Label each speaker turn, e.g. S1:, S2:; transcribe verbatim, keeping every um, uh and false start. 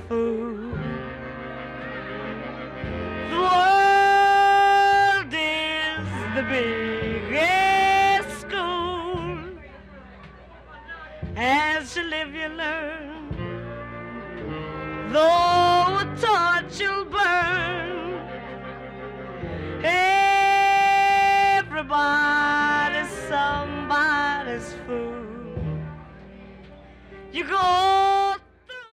S1: fool. The world is the biggest school. As you live, you learn. Though a